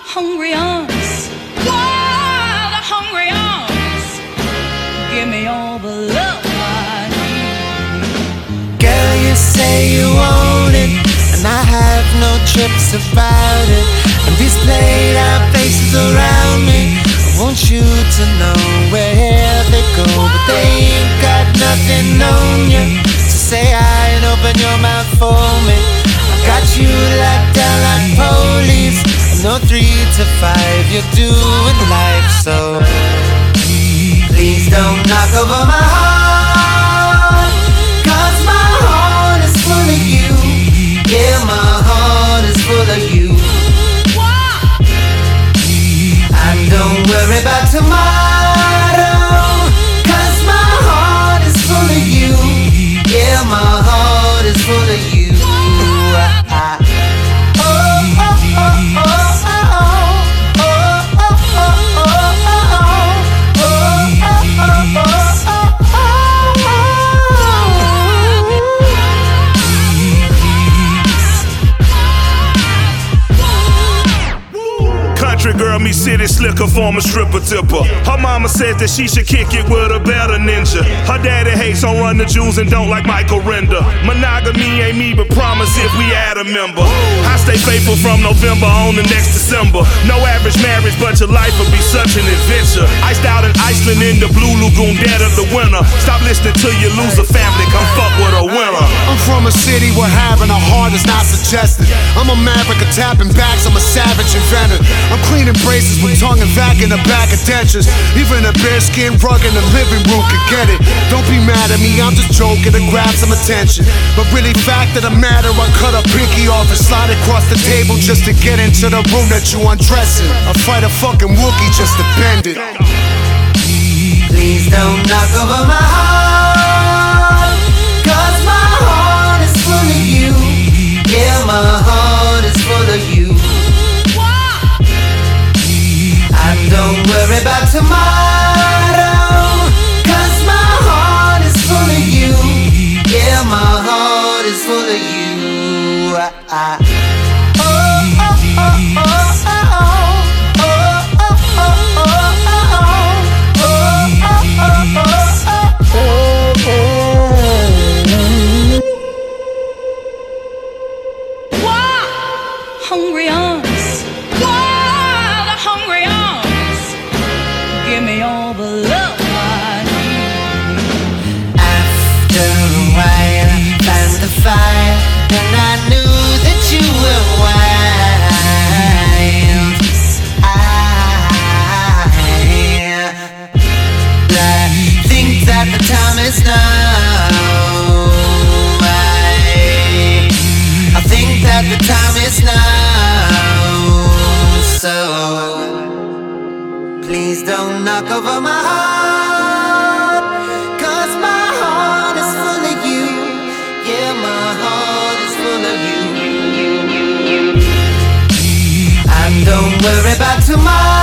hungry arms, wild, hungry arms. Give me all the love I need. Girl, you say you want it, and I have no trips about it. And these played out faces around me, I want you to know where they go, but they ain't got nothing on you. So say hi and open your mouth for me. I got you locked down like police. I know 3 to 5 you're doing life, so please don't knock over my heart, 'cause my heart is full of you. Yeah, my heart is full of you. And don't worry about tomorrow, 'cause my heart is full of you. Yeah, my heart is full of you. Country girl, me city slicker, former stripper tipper. Her mama said that she should kick it with a better ninja. Her daddy hates on Run the Jewels and don't like Michael Render. Monogamy ain't me, but promise if we add a member. I stay faithful from November on the next December. No average marriage, but your life will be such an adventure. Iced out in Iceland in the Blue Lagoon, dead of the winter. Stop listening till you lose a family, come fuck with a winner. I'm from a city where having a heart is not suggested. I'm a maverick, a tapping backs, I'm a savage inventor. I'm cleaning braces with tongue and vac in the back of dentures. Even a bearskin rug in the living room can get it. Don't be mad at me, I'm just joking to grab some attention. But really, fact of the matter, I cut a pinky off and slide across the table just to get into the room that you undressing. I fight a fucking Wookiee just to bend it. Please don't knock over my heart, 'cause my heart is full of you. Yeah, my heart is full of you. And don't worry about tomorrow, 'cause my heart is full of you. Yeah, my heart is full of you. Hungry arms, wild, hungry arms. Give me all the love I need. After a while, I found the fire, and I knew that you were wild. I think that the time is now. I think that the time is now. So please don't knock over my heart, 'cause my heart is full of you. Yeah, my heart is full of you. And don't worry about tomorrow.